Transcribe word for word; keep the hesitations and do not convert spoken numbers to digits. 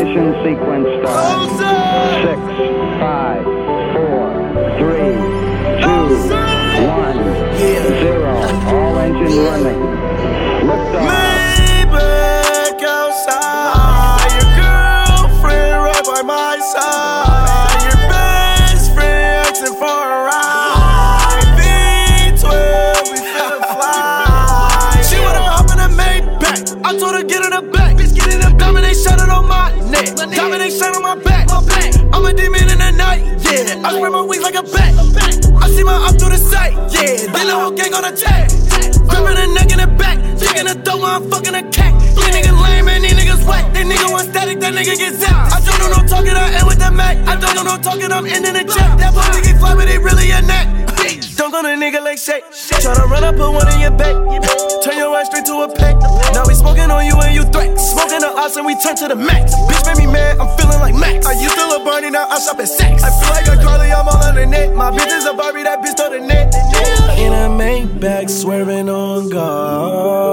Ignition sequence starts. Six, five, four, three, two, one, zero. All engine running. Lift off. Maybach outside. Your girlfriend right by my side. Your best friend asking for a ride. V twelve, we finna fly. She wanna hop in a Maybach. I told her get in the back. Bitch, get in the dominate shining on my neck. Dominate shine on my back. I'm a demon in the night, yeah. I spread my wings like a bat. I see my up through the sight, yeah. Then the whole gang on attack. Gripping the neck in the back. Chicken the dough while I'm fucking a cat. These niggas lame and these niggas wet. They nigga want static, that nigga get zapped. I don't do no talking, I end with the Mac. I don't do no talking, I'm ending the check. That boy nigga fly, but they really a neck. Don't go to nigga like shake. Tryna run up, put one in your back. Turn your ass straight to a pack. Now we smoking on you and you threat. Smoking the ops and we turn to the max. Bitch made me mad, I'm feeling like Max. I used to love Barney, now I shop at Saks. I feel like a Carly, I'm all on the net. My bitch is a Barbie, that bitch to the net. In a Maybach, swerving on God.